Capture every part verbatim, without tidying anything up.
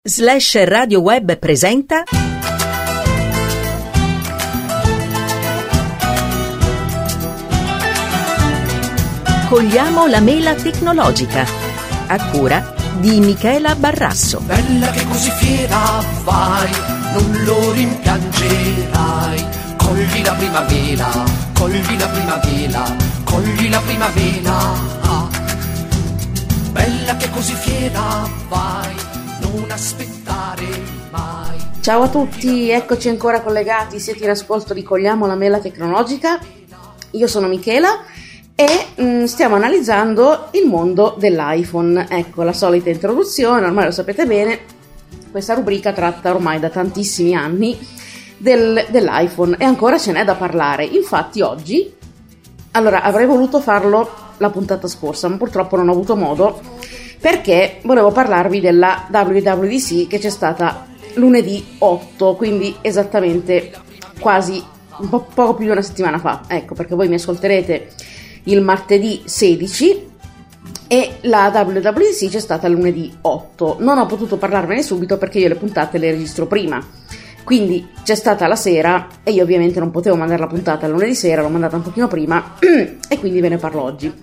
Slash Radio Web presenta Cogliamo la mela tecnologica, a cura di Michela Barrasso. Bella che così fiera vai, non lo rimpiangerai. Cogli la prima mela, cogli la prima mela, cogli la prima mela. Bella che così fiera vai, non aspettare mai. Ciao a tutti, eccoci ancora collegati, siete in ascolto di Cogliamo la mela tecnologica. Io sono Michela e mh, stiamo analizzando il mondo dell'iPhone. Ecco, la solita introduzione, ormai lo sapete bene, questa rubrica tratta ormai da tantissimi anni del, dell'iPhone e ancora ce n'è da parlare. Infatti oggi, allora avrei voluto farlo la puntata scorsa, ma purtroppo non ho avuto modo, perché volevo parlarvi della W W D C che c'è stata lunedì otto, quindi esattamente quasi un po' poco più di una settimana fa. Ecco, perché voi mi ascolterete il martedì sedici e la W W D C c'è stata lunedì otto. Non ho potuto parlarvene subito perché io le puntate le registro prima, quindi c'è stata la sera e io ovviamente non potevo mandare la puntata lunedì sera, l'ho mandata un pochino prima e quindi ve ne parlo oggi.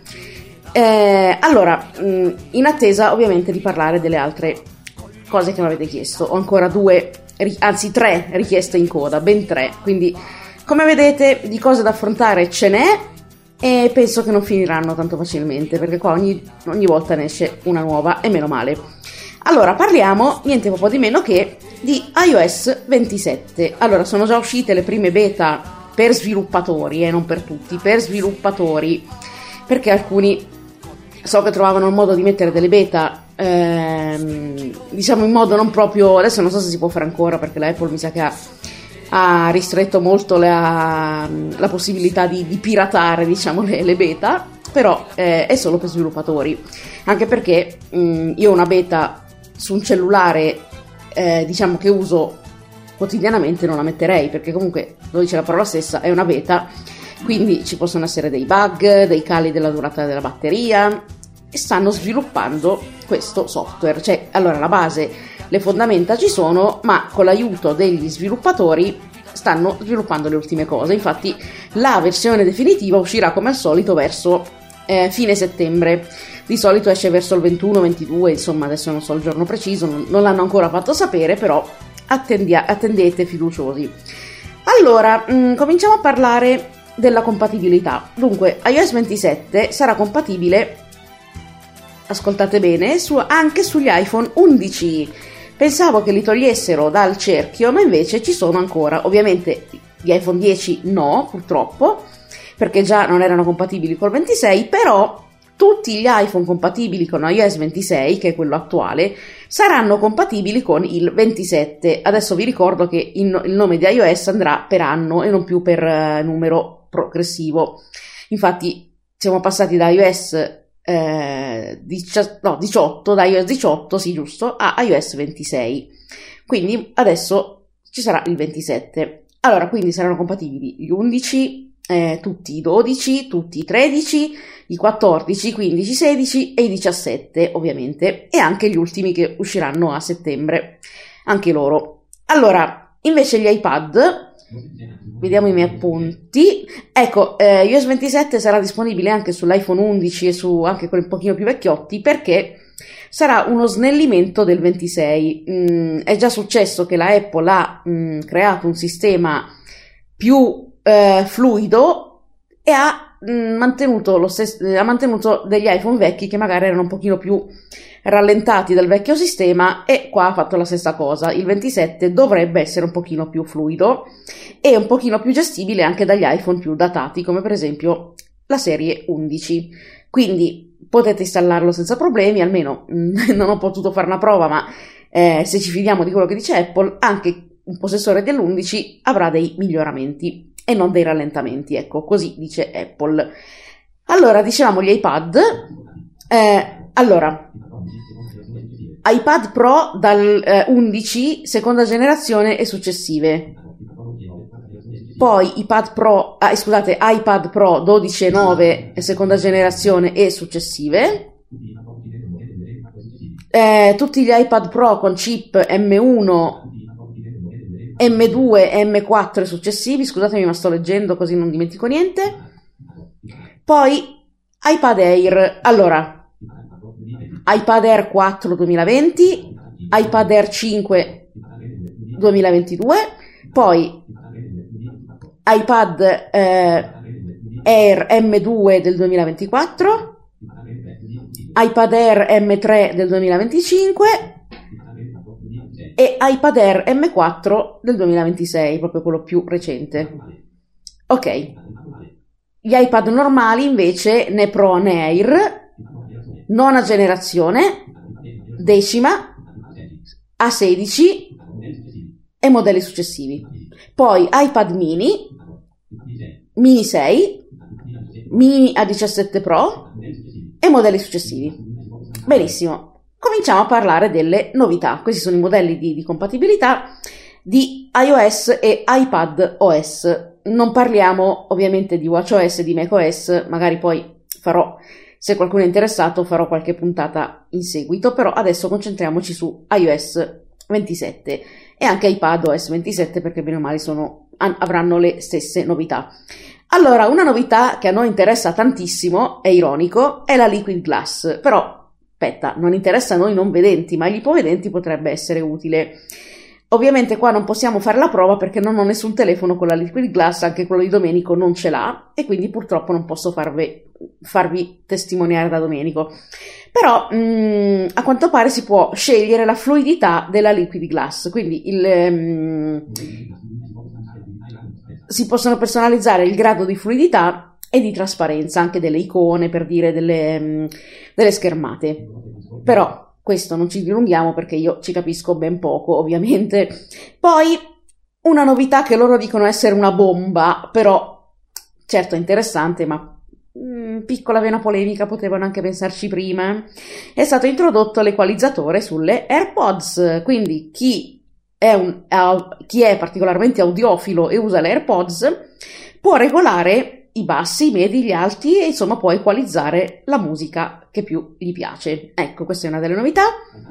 Eh, allora, in attesa ovviamente di parlare delle altre cose che mi avete chiesto, ho ancora due, anzi tre richieste in coda, ben tre, quindi come vedete di cose da affrontare ce n'è e penso che non finiranno tanto facilmente, perché qua ogni, ogni volta ne esce una nuova e meno male. Allora, parliamo niente po' di meno che di iOS ventisette. Allora, sono già uscite le prime beta per sviluppatori, e eh, non per tutti, per sviluppatori, perché alcuni so che trovavano il modo di mettere delle beta ehm, diciamo in modo non proprio, adesso non so se si può fare ancora perché la Apple mi sa che ha, ha ristretto molto la, la possibilità di, di piratare, diciamo, le, le beta, però eh, è solo per sviluppatori, anche perché mh, io una beta su un cellulare eh, diciamo che uso quotidianamente non la metterei, perché comunque lo dice la parola stessa, è una beta, quindi ci possono essere dei bug, dei cali della durata della batteria, e stanno sviluppando questo software. Cioè, allora, la base, le fondamenta ci sono, ma con l'aiuto degli sviluppatori stanno sviluppando le ultime cose. Infatti la versione definitiva uscirà come al solito verso eh, fine settembre, di solito esce verso il ventuno ventidue, insomma adesso non so il giorno preciso, non, non l'hanno ancora fatto sapere, però attendia, attendete fiduciosi. Allora, mh, cominciamo a parlare della compatibilità. Dunque, iOS ventisette sarà compatibile, ascoltate bene, su, anche sugli iPhone undici. Pensavo che li togliessero dal cerchio, ma invece ci sono ancora. Ovviamente gli iPhone dieci no, purtroppo, perché già non erano compatibili col ventisei, però tutti gli iPhone compatibili con iOS ventisei, che è quello attuale, saranno compatibili con il ventisette. Adesso vi ricordo che il, il nome di iOS andrà per anno e non più per uh, numero progressivo. Infatti siamo passati da iOS eh, dici- no, diciotto, da iOS diciotto, sì giusto, a iOS ventisei. Quindi adesso ci sarà il ventisette. Allora, quindi saranno compatibili gli undici, eh, tutti i dodici, tutti i tredici, i quattordici, quindici, sedici e i diciassette ovviamente, e anche gli ultimi che usciranno a settembre, anche loro. Allora, invece gli iPad, vediamo i miei appunti. Ecco, eh, iOS ventisette sarà disponibile anche sull'iPhone undici e su anche quelli un pochino più vecchiotti, perché sarà uno snellimento del ventisei. Mm, è già successo che la Apple ha mm, creato un sistema più eh, fluido e ha mh, mantenuto lo stesso, ha mantenuto degli iPhone vecchi che magari erano un pochino più rallentati dal vecchio sistema, e qua ha fatto la stessa cosa. Il ventisette dovrebbe essere un pochino più fluido e un pochino più gestibile anche dagli iPhone più datati, come per esempio la serie undici. Quindi potete installarlo senza problemi, almeno mh, non ho potuto fare una prova, ma eh, se ci fidiamo di quello che dice Apple, anche un possessore dell'undici avrà dei miglioramenti e non dei rallentamenti, ecco, così dice Apple. Allora, dicevamo gli iPad, eh, allora, iPad Pro dal eh, undici, seconda generazione e successive, poi iPad Pro, ah, scusate, iPad Pro dodici e nove, seconda generazione e successive, eh, tutti gli iPad Pro con chip M uno, M due e M quattro e successivi, scusatemi ma sto leggendo così non dimentico niente. Poi iPad Air, allora iPad Air quattro duemilaventi, iPad Air cinque duemilaventidue, poi iPad eh, Air M due del duemilaventiquattro, iPad Air M tre del duemilaventicinque e iPad Air M quattro del duemilaventisei, proprio quello più recente. Ok, gli iPad normali invece, né Pro né Air, nona generazione, decima, A sedici e modelli successivi. Poi iPad mini, mini sei, mini A diciassette Pro e modelli successivi. Benissimo, cominciamo a parlare delle novità. Questi sono i modelli di, di compatibilità di iOS e iPadOS. Non parliamo ovviamente di WatchOS e di macOS, magari poi farò, se qualcuno è interessato, farò qualche puntata in seguito, però adesso concentriamoci su iOS ventisette e anche iPadOS ventisette, perché bene o male sono, avranno le stesse novità. Allora, una novità che a noi interessa tantissimo, è ironico, è la Liquid Glass, però aspetta, non interessa a noi non vedenti, ma agli ipovedenti potrebbe essere utile. Ovviamente qua non possiamo fare la prova perché non ho nessun telefono con la Liquid Glass, anche quello di Domenico non ce l'ha e quindi purtroppo non posso farvi, farvi testimoniare da Domenico. Però mh, a quanto pare si può scegliere la fluidità della Liquid Glass, quindi il, mh, si possono personalizzare il grado di fluidità e di trasparenza anche delle icone, per dire delle, mh, delle schermate. Però questo non ci dilunghiamo perché io ci capisco ben poco, ovviamente. Poi una novità che loro dicono essere una bomba, però certo è interessante, ma mh, piccola vena polemica, potevano anche pensarci prima. È stato introdotto l'equalizzatore sulle AirPods, quindi chi è, un, chi è particolarmente audiofilo e usa le AirPods può regolare i bassi, i medi, gli alti e insomma può equalizzare la musica che più gli piace. Ecco, questa è una delle novità.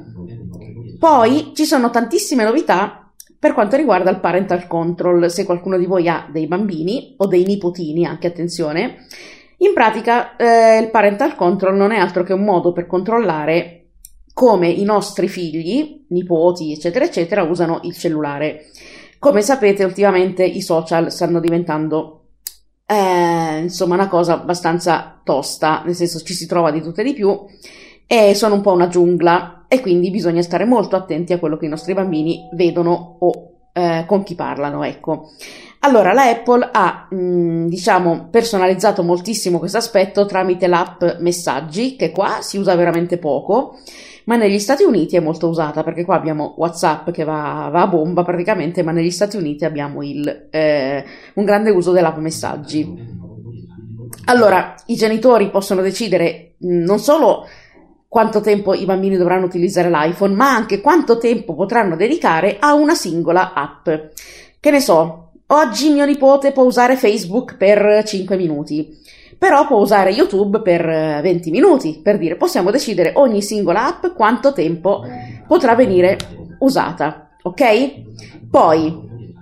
Poi ci sono tantissime novità per quanto riguarda il parental control. Se qualcuno di voi ha dei bambini o dei nipotini, anche attenzione, in pratica eh, il parental control non è altro che un modo per controllare come i nostri figli, nipoti, eccetera, eccetera, usano il cellulare. Come sapete, ultimamente i social stanno diventando Eh, insomma una cosa abbastanza tosta, nel senso ci si trova di tutto e di più e sono un po' una giungla e quindi bisogna stare molto attenti a quello che i nostri bambini vedono o eh, con chi parlano, ecco. Allora la Apple ha mh, diciamo personalizzato moltissimo questo aspetto tramite l'app Messaggi, che qua si usa veramente poco, ma negli Stati Uniti è molto usata, perché qua abbiamo WhatsApp che va, va a bomba praticamente, ma negli Stati Uniti abbiamo il, eh, un grande uso dell'app Messaggi. Allora, i genitori possono decidere mh, non solo quanto tempo i bambini dovranno utilizzare l'iPhone, ma anche quanto tempo potranno dedicare a una singola app. Che ne so, oggi mio nipote può usare Facebook per cinque minuti. Però può usare YouTube per venti minuti, per dire, possiamo decidere ogni singola app quanto tempo potrà venire usata, ok? Poi,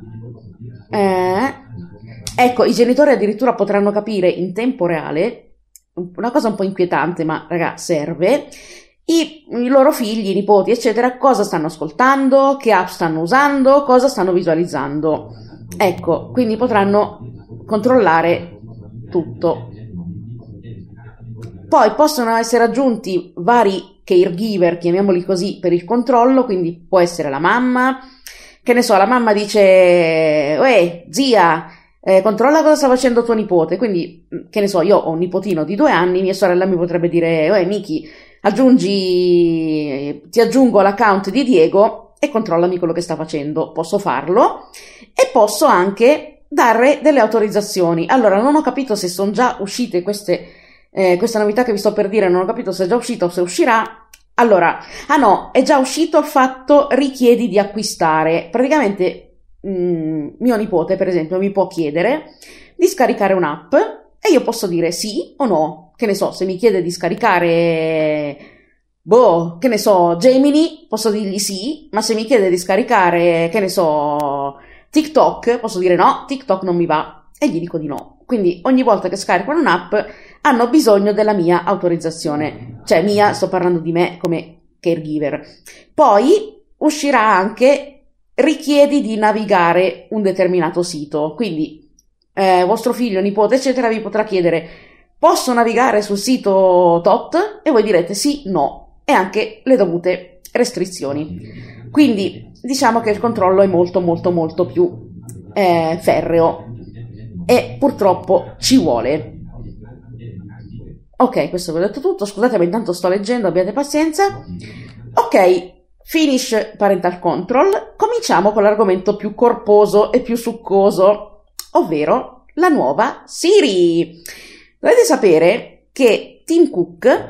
eh, ecco, i genitori addirittura potranno capire in tempo reale, una cosa un po' inquietante, ma raga, serve, i, i loro figli, i nipoti, eccetera, cosa stanno ascoltando, che app stanno usando, cosa stanno visualizzando. Ecco, quindi potranno controllare tutto. Poi possono essere aggiunti vari caregiver, chiamiamoli così, per il controllo, quindi può essere la mamma, che ne so, la mamma dice, uè, zia, eh, controlla cosa sta facendo tuo nipote, quindi, che ne so, io ho un nipotino di due anni, mia sorella mi potrebbe dire, uè, Miki, aggiungi, ti aggiungo l'account di Diego e controllami quello che sta facendo. Posso farlo e posso anche dare delle autorizzazioni. Allora, non ho capito se sono già uscite queste Eh, questa novità che vi sto per dire, non ho capito se è già uscita o se uscirà. Allora, ah no, è già uscito il fatto richiedi di acquistare. Praticamente mh, mio nipote, per esempio, mi può chiedere di scaricare un'app e io posso dire sì o no. Che ne so, se mi chiede di scaricare boh, che ne so, Gemini, posso dirgli sì, ma se mi chiede di scaricare, che ne so, TikTok, posso dire no, TikTok non mi va, e gli dico di no. Quindi ogni volta che scaricano un'app hanno bisogno della mia autorizzazione, cioè mia, sto parlando di me come caregiver. Poi uscirà anche richiedi di navigare un determinato sito, quindi eh, vostro figlio, nipote, eccetera, vi potrà chiedere: posso navigare sul sito tot? E voi direte sì, no, e anche le dovute restrizioni. Quindi diciamo che il controllo è molto molto molto più eh, ferreo e purtroppo ci vuole. Ok, questo vi ho detto tutto, scusate ma intanto sto leggendo, abbiate pazienza. Ok, finish parental control, cominciamo con l'argomento più corposo e più succoso, ovvero la nuova Siri. Dovete sapere che Tim Cook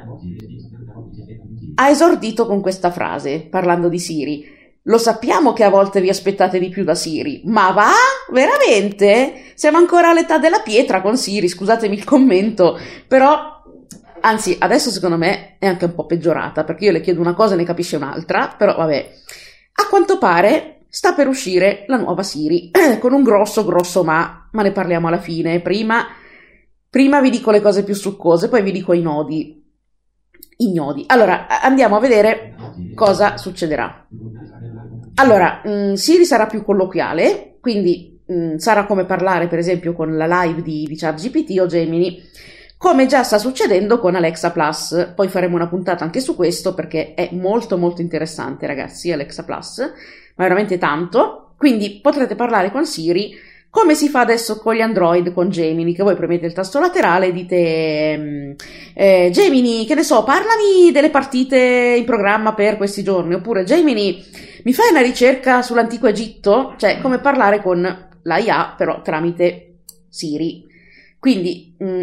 ha esordito con questa frase, parlando di Siri: lo sappiamo che a volte vi aspettate di più da Siri, ma va? Veramente? Siamo ancora all'età della pietra con Siri, scusatemi il commento, però... Anzi, adesso secondo me è anche un po' peggiorata, perché io le chiedo una cosa e ne capisce un'altra, però vabbè. A quanto pare sta per uscire la nuova Siri, con un grosso grosso ma, ma ne parliamo alla fine. Prima, prima vi dico le cose più succose, poi vi dico i nodi. I nodi. Allora, andiamo a vedere cosa succederà. Allora, mh, Siri sarà più colloquiale, quindi mh, sarà come parlare per esempio con la live di, di ChatGPT o Gemini, come già sta succedendo con Alexa Plus. Poi faremo una puntata anche su questo perché è molto molto interessante, ragazzi, Alexa Plus, ma veramente tanto. Quindi potrete parlare con Siri come si fa adesso con gli Android, con Gemini, che voi premete il tasto laterale e dite eh, Gemini, che ne so, parlami delle partite in programma per questi giorni, oppure Gemini, mi fai una ricerca sull'antico Egitto? Cioè, come parlare con la I A, però tramite Siri. Quindi... Mh,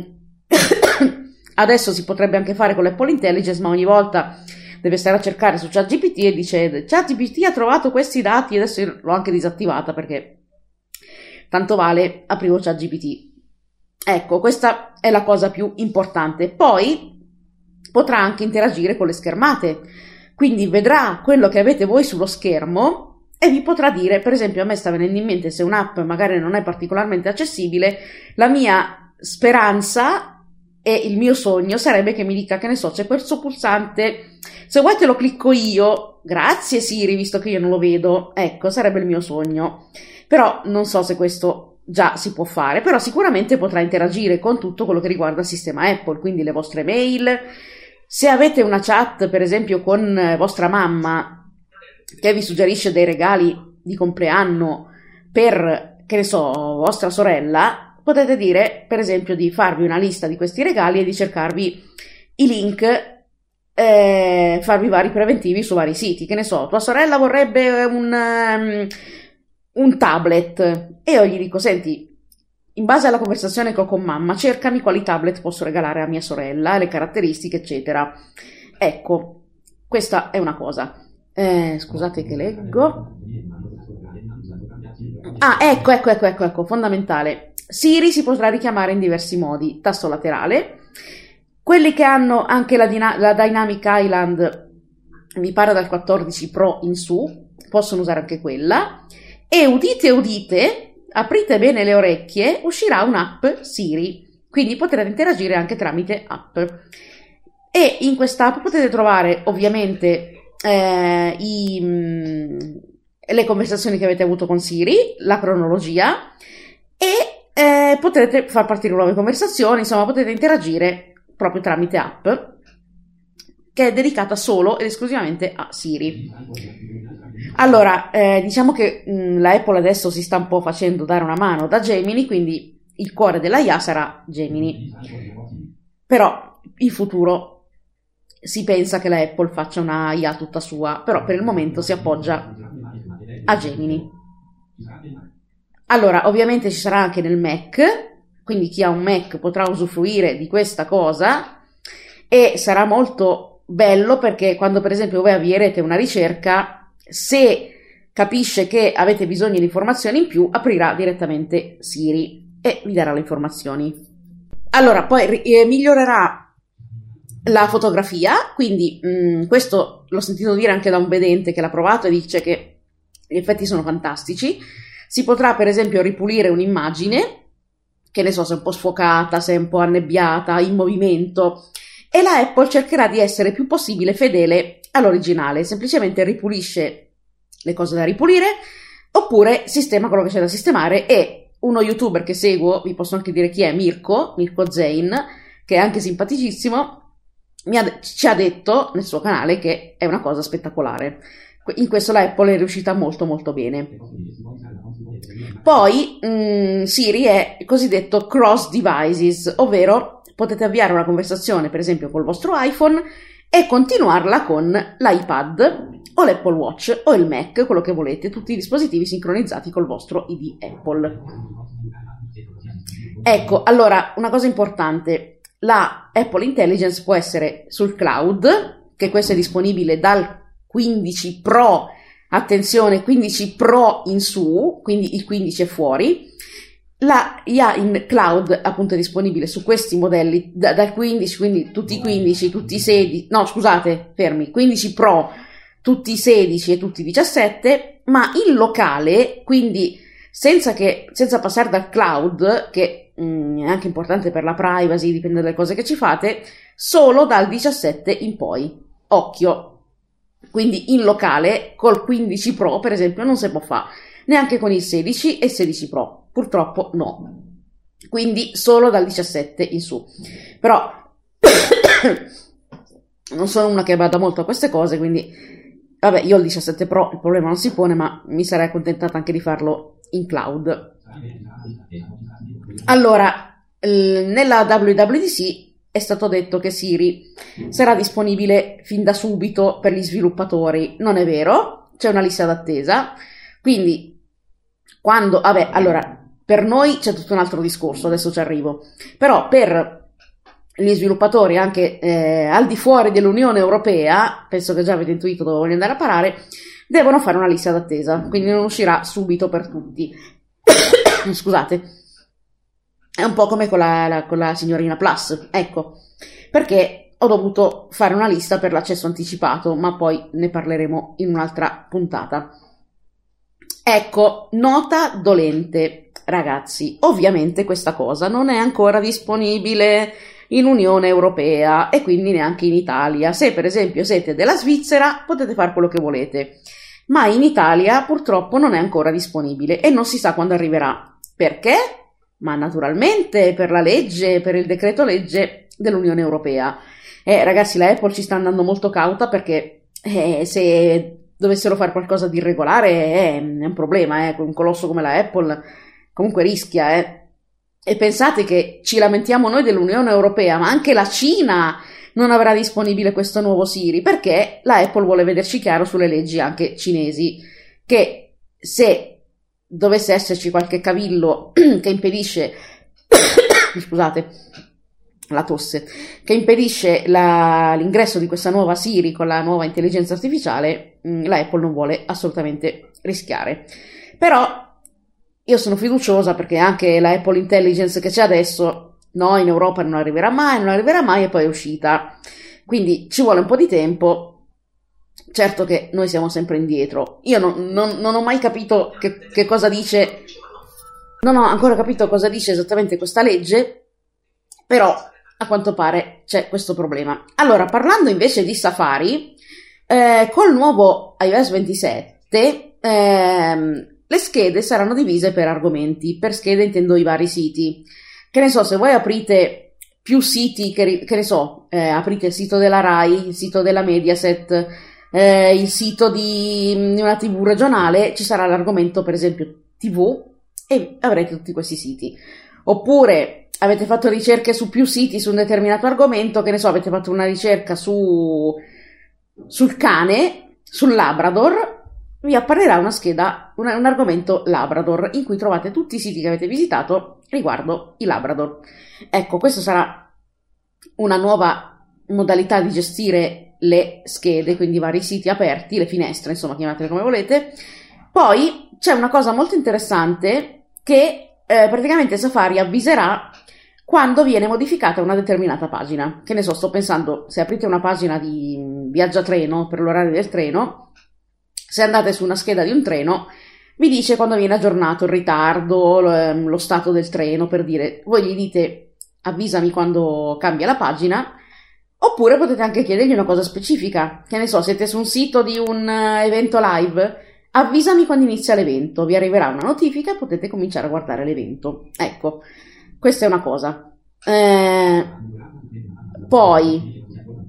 adesso si potrebbe anche fare con l'Apple Intelligence, ma ogni volta deve stare a cercare su ChatGPT e dice ChatGPT ha trovato questi dati, adesso io l'ho anche disattivata perché tanto vale, aprivo ChatGPT. Ecco, questa è la cosa più importante. Poi potrà anche interagire con le schermate, quindi vedrà quello che avete voi sullo schermo e vi potrà dire, per esempio a me sta venendo in mente, se un'app magari non è particolarmente accessibile, la mia speranza e il mio sogno sarebbe che mi dica, che ne so, c'è questo pulsante, se vuoi te lo clicco io, grazie Siri, visto che io non lo vedo. Ecco, sarebbe il mio sogno, però non so se questo già si può fare, però sicuramente potrà interagire con tutto quello che riguarda il sistema Apple, quindi le vostre mail, se avete una chat per esempio con vostra mamma che vi suggerisce dei regali di compleanno per, che ne so, vostra sorella, potete dire, per esempio, di farvi una lista di questi regali e di cercarvi i link, eh, farvi vari preventivi su vari siti. Che ne so, tua sorella vorrebbe un, um, un tablet e io gli dico, senti, in base alla conversazione che ho con mamma, cercami quali tablet posso regalare a mia sorella, le caratteristiche, eccetera. Ecco, questa è una cosa. Eh, scusate che leggo. Ah, ecco, ecco, ecco, ecco, ecco, fondamentale. Siri si potrà richiamare in diversi modi, tasto laterale. Quelli che hanno anche la, Dyna- la Dynamic Island, mi pare dal quattordici Pro in su, possono usare anche quella. E udite, udite, aprite bene le orecchie, uscirà un'app Siri, quindi potrete interagire anche tramite app. E in quest'app potete trovare ovviamente eh, i, mh, le conversazioni che avete avuto con Siri, la cronologia, e Eh, potrete far partire nuove conversazioni, insomma potete interagire proprio tramite app che è dedicata solo ed esclusivamente a Siri. Allora, eh, diciamo che mh, la Apple adesso si sta un po' facendo dare una mano da Gemini, quindi il cuore della I A sarà Gemini, però in futuro si pensa che la Apple faccia una I A tutta sua, però per il momento si appoggia a Gemini. Allora, ovviamente ci sarà anche nel Mac, quindi chi ha un Mac potrà usufruire di questa cosa e sarà molto bello perché quando per esempio voi avvierete una ricerca, se capisce che avete bisogno di informazioni in più, aprirà direttamente Siri e vi darà le informazioni. Allora, poi eh, migliorerà la fotografia, quindi mh, questo l'ho sentito dire anche da un vedente che l'ha provato e dice che gli effetti sono fantastici. Si potrà per esempio ripulire un'immagine, che ne so, se è un po' sfocata, se è un po' annebbiata, in movimento, e la Apple cercherà di essere il più possibile fedele all'originale, semplicemente ripulisce le cose da ripulire, oppure sistema quello che c'è da sistemare. E uno youtuber che seguo, vi posso anche dire chi è, Mirko, Mirko Zain, che è anche simpaticissimo, mi ha, ci ha detto nel suo canale che è una cosa spettacolare. In questo la Apple è riuscita molto molto bene. Poi mh, Siri è il cosiddetto cross devices, ovvero potete avviare una conversazione per esempio col vostro iPhone e continuarla con l'iPad o l'Apple Watch o il Mac, quello che volete, tutti i dispositivi sincronizzati col vostro I D Apple. Ecco, allora, una cosa importante, la Apple Intelligence può essere sul cloud, che questo è disponibile dal quindici Pro, attenzione, quindici Pro in su, quindi il quindici è fuori. La I A in cloud appunto è disponibile su questi modelli da, dal quindici, quindi tutti i quindici, tutti i sedici, no scusate, fermi, quindici Pro, tutti i sedici e tutti i diciassette, ma in locale, quindi senza, che, senza passare dal cloud, che mh, è anche importante per la privacy, dipende dalle cose che ci fate, solo dal diciassette in poi. Occhio! Quindi in locale col quindici Pro per esempio non si può fare, neanche con il sedici e sedici Pro, purtroppo no, quindi solo dal diciassette in su. Però non sono una che bada molto a queste cose, quindi vabbè, io ho il diciassette Pro, il problema non si pone, ma mi sarei accontentata anche di farlo in cloud. Allora, nella W W D C è stato detto che Siri sarà disponibile fin da subito per gli sviluppatori. Non è vero, c'è una lista d'attesa, quindi quando, vabbè, allora, per noi c'è tutto un altro discorso, adesso ci arrivo, però per gli sviluppatori anche eh, al di fuori dell'Unione Europea, penso che già avete intuito dove voglio andare a parare, devono fare una lista d'attesa, quindi non uscirà subito per tutti. Scusate. È un po' come con la, la, con la signorina Plus, ecco, perché ho dovuto fare una lista per l'accesso anticipato, ma poi ne parleremo in un'altra puntata. Ecco, nota dolente, ragazzi, ovviamente questa cosa non è ancora disponibile in Unione Europea e quindi neanche in Italia. Se per esempio siete della Svizzera potete fare quello che volete, ma in Italia purtroppo non è ancora disponibile e non si sa quando arriverà. Perché? Ma naturalmente per la legge, per il decreto legge dell'Unione Europea. Eh, ragazzi, la Apple ci sta andando molto cauta perché eh, se dovessero fare qualcosa di irregolare eh, è un problema, eh, un colosso come la Apple comunque rischia. Eh. E pensate che ci lamentiamo noi dell'Unione Europea, ma anche la Cina non avrà disponibile questo nuovo Siri, perché la Apple vuole vederci chiaro sulle leggi anche cinesi, che se dovesse esserci qualche cavillo che impedisce scusate la tosse che impedisce la, l'ingresso di questa nuova Siri con la nuova intelligenza artificiale, la Apple non vuole assolutamente rischiare. Però io sono fiduciosa perché anche la Apple Intelligence che c'è adesso no, in Europa non arriverà mai, non arriverà mai e poi è uscita, quindi ci vuole un po' di tempo. Certo che noi siamo sempre indietro. Io non, non, non ho mai capito che, che cosa dice, non ho ancora capito cosa dice esattamente questa legge, però a quanto pare c'è questo problema. Allora, parlando invece di Safari, eh, col nuovo iOS ventisette ehm, le schede saranno divise per argomenti. Per schede intendo i vari siti. Che ne so, se voi aprite più siti, che, che ne so, eh, aprite il sito della Rai, il sito della Mediaset, eh, il sito di, di una tivù regionale, ci sarà l'argomento per esempio tivù e avrete tutti questi siti. Oppure avete fatto ricerche su più siti su un determinato argomento, che ne so, avete fatto una ricerca su sul cane, sul Labrador, vi apparirà una scheda, un, un argomento Labrador, in cui trovate tutti i siti che avete visitato riguardo i Labrador. Ecco, questa sarà una nuova modalità di gestire le schede, quindi vari siti aperti, le finestre, insomma, chiamatele come volete. Poi c'è una cosa molto interessante che eh, praticamente Safari avviserà quando viene modificata una determinata pagina. Che ne so, sto pensando, se aprite una pagina di viaggiatreno per l'orario del treno, se andate su una scheda di un treno, vi dice quando viene aggiornato il ritardo, lo, lo stato del treno, per dire, voi gli dite avvisami quando cambia la pagina, oppure potete anche chiedergli una cosa specifica, che ne so, siete su un sito di un evento live, avvisami quando inizia l'evento, vi arriverà una notifica e potete cominciare a guardare l'evento. Ecco, questa è una cosa. Eh, poi,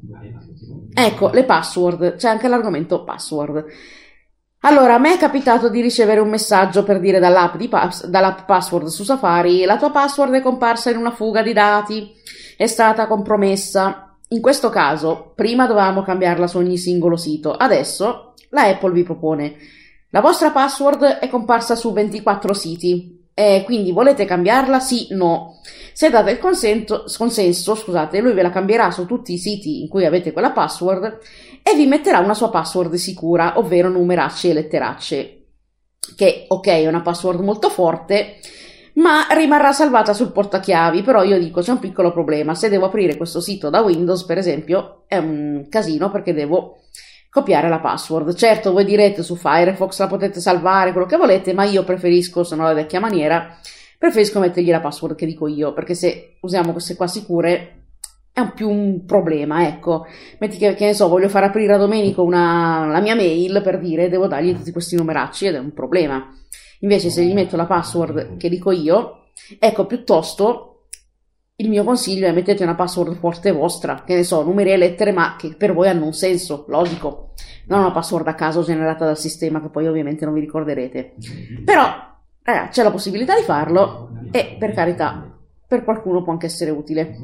ecco, le password, c'è anche l'argomento password. Allora, a me è capitato di ricevere un messaggio per dire dall'app, di pass- dall'app password su Safari, la tua password è comparsa in una fuga di dati, è stata compromessa. In questo caso, prima dovevamo cambiarla su ogni singolo sito, adesso la Apple vi propone, la vostra password è comparsa su ventiquattro siti, e quindi volete cambiarla? Sì, no. Se date il consenso, consenso, scusate, lui ve la cambierà su tutti i siti in cui avete quella password e vi metterà una sua password sicura, ovvero numeracce e letteracce, che ok è una password molto forte, ma rimarrà salvata sul portachiavi. Però io dico, c'è un piccolo problema, se devo aprire questo sito da Windows per esempio è un casino perché devo copiare la password. Certo, voi direte su Firefox la potete salvare, quello che volete, ma io preferisco, se no la vecchia maniera, preferisco mettergli la password che dico io, perché se usiamo queste qua sicure è un più un problema, ecco. Metti che, che ne so, voglio far aprire a Domenico una, la mia mail, per dire, devo dargli tutti questi numeracci ed è un problema. Invece se gli metto la password che dico io, ecco, piuttosto il mio consiglio è mettete una password forte vostra, che ne so, numeri e lettere, ma che per voi hanno un senso, logico, non una password a caso generata dal sistema che poi ovviamente non vi ricorderete. Però, ragazzi, c'è la possibilità di farlo e, per carità, per qualcuno può anche essere utile.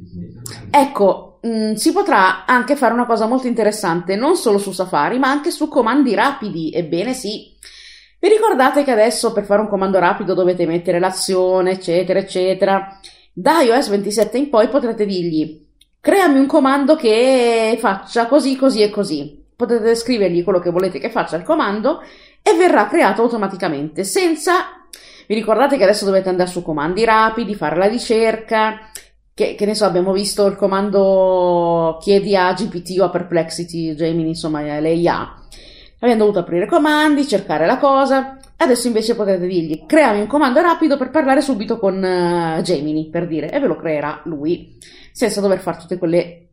Ecco, mh, si potrà anche fare una cosa molto interessante, non solo su Safari, ma anche su comandi rapidi. Ebbene sì, vi ricordate che adesso per fare un comando rapido dovete mettere l'azione, eccetera, eccetera. Da iOS ventisette in poi potrete dirgli creami un comando che faccia così, così e così. Potete scrivergli quello che volete che faccia il comando e verrà creato automaticamente, senza... Vi ricordate che adesso dovete andare su comandi rapidi, fare la ricerca, che, che ne so, abbiamo visto il comando chiedi a G P T o a Perplexity, Gemini, insomma, le I A. Abbiamo dovuto aprire comandi, cercare la cosa. Adesso invece potete dirgli creami un comando rapido per parlare subito con uh, Gemini, per dire, e ve lo creerà lui, senza dover fare tutte quelle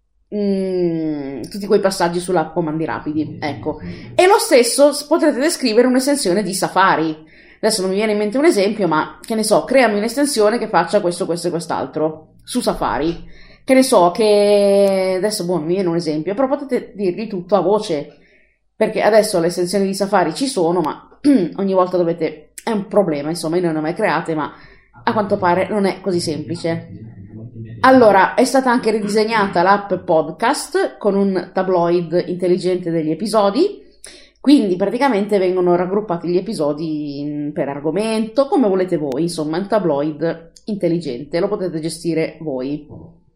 mm, tutti quei passaggi sulla comandi rapidi, ecco. E lo stesso potrete descrivere un'estensione di Safari. Adesso non mi viene in mente un esempio, ma che ne so, creami un'estensione che faccia questo, questo e quest'altro su Safari. Che ne so, che adesso boh, non mi viene un esempio, però potete dirgli tutto a voce, perché adesso le estensioni di Safari ci sono, ma ogni volta dovete... è un problema, insomma, io non le ho mai create, ma a quanto pare non è così semplice. Allora, è stata anche ridisegnata l'app podcast con un tabloid intelligente degli episodi, quindi praticamente vengono raggruppati gli episodi per argomento, come volete voi, insomma, un tabloid intelligente, lo potete gestire voi.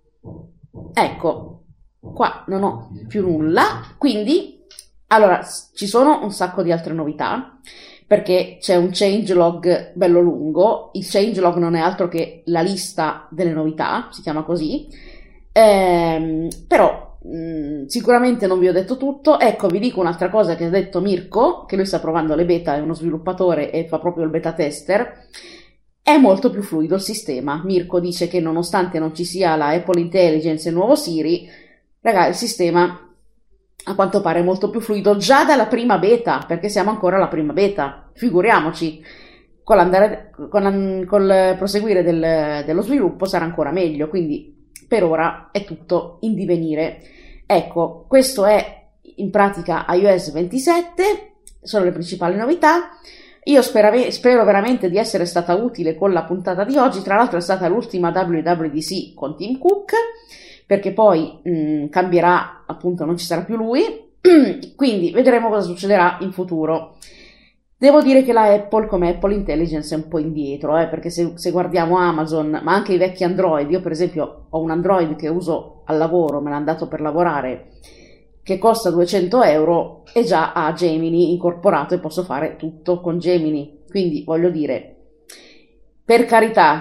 Ecco, qua non ho più nulla, quindi... Allora, ci sono un sacco di altre novità, perché c'è un changelog bello lungo. Il changelog non è altro che la lista delle novità, si chiama così, ehm, però mh, sicuramente non vi ho detto tutto. Ecco, vi dico un'altra cosa che ha detto Mirko, che lui sta provando le beta, è uno sviluppatore e fa proprio il beta tester. È molto più fluido il sistema. Mirko dice che nonostante non ci sia la Apple Intelligence e il nuovo Siri, ragazzi, il sistema... a quanto pare molto più fluido già dalla prima beta, perché siamo ancora alla prima beta, figuriamoci, con, l'andare, con, con il proseguire del, dello sviluppo sarà ancora meglio, quindi per ora è tutto in divenire. Ecco, questo è in pratica iOS ventisette, sono le principali novità. Io spero, spero veramente di essere stata utile con la puntata di oggi, tra l'altro è stata l'ultima W W D C con Tim Cook, perché poi mh, cambierà, appunto non ci sarà più lui, quindi vedremo cosa succederà in futuro. Devo dire che la Apple come Apple Intelligence è un po' indietro, eh, perché se, se guardiamo Amazon, ma anche i vecchi Android, io per esempio ho un Android che uso al lavoro, me l'hanno dato per lavorare, che costa duecento euro e già ha Gemini incorporato e posso fare tutto con Gemini, quindi voglio dire, per carità,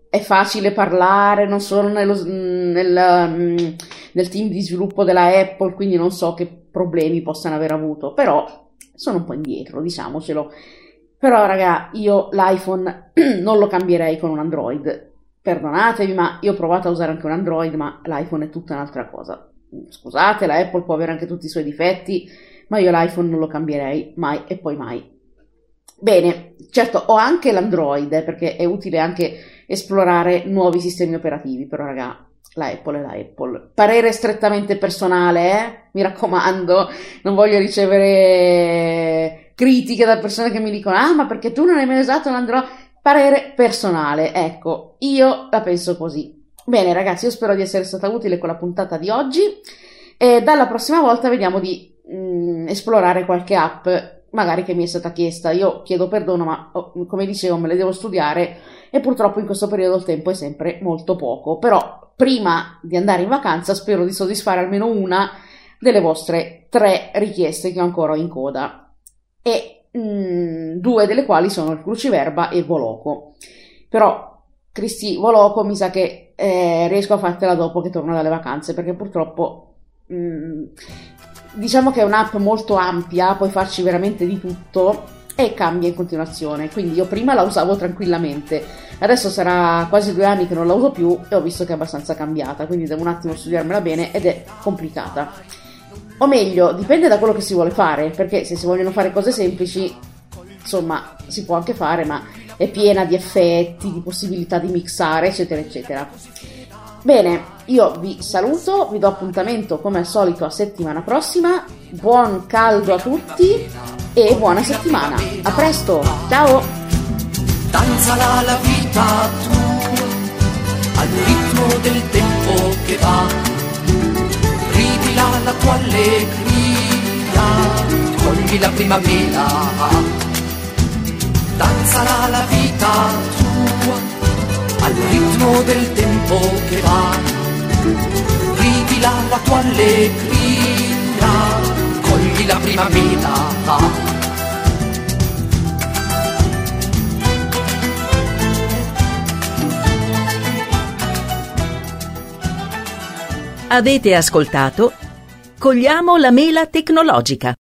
è facile parlare, non sono nello, nel, nel team di sviluppo della Apple, quindi non so che problemi possano aver avuto, però sono un po' indietro, diciamocelo. Però raga, io l'iPhone non lo cambierei con un Android, perdonatemi, ma io ho provato a usare anche un Android, ma l'iPhone è tutta un'altra cosa. Scusate, la Apple può avere anche tutti i suoi difetti, ma io l'iPhone non lo cambierei mai e poi mai. Bene, certo ho anche l'Android, eh, perché è utile anche esplorare nuovi sistemi operativi, però raga, la Apple è la Apple. Parere strettamente personale, eh? Mi raccomando, non voglio ricevere critiche da persone che mi dicono ah, ma perché tu non hai mai usato un Android? Parere personale, ecco, io la penso così. Bene ragazzi, io spero di essere stata utile con la puntata di oggi e dalla prossima volta vediamo di mm, esplorare qualche app magari che mi è stata chiesta. Io chiedo perdono, ma oh, come dicevo me le devo studiare e purtroppo in questo periodo il tempo è sempre molto poco, però prima di andare in vacanza spero di soddisfare almeno una delle vostre tre richieste che ho ancora in coda e mm, due delle quali sono il cruciverba e il Voloco. Però Cristi, Voloco mi sa che eh, riesco a fartela dopo che torno dalle vacanze, perché purtroppo mm, diciamo che è un'app molto ampia, puoi farci veramente di tutto e cambia in continuazione, quindi io prima la usavo tranquillamente, adesso sarà quasi due anni che non la uso più e ho visto che è abbastanza cambiata, quindi devo un attimo studiarmela bene ed è complicata. O meglio, dipende da quello che si vuole fare, perché se si vogliono fare cose semplici, insomma, si può anche fare, ma è piena di effetti, di possibilità di mixare, eccetera, eccetera. Bene, io vi saluto, vi do appuntamento come al solito a settimana prossima, buon caldo a tutti e buona settimana. A presto, ciao! Danzala la vita tua, al ritmo del tempo che va, ridila la tua allegria, cogli la primavera. Danzala la vita tua, al ritmo del tempo che va, ridila la tua allegria, cogli la primavera. Avete ascoltato Cogliamo la mela tecnologica,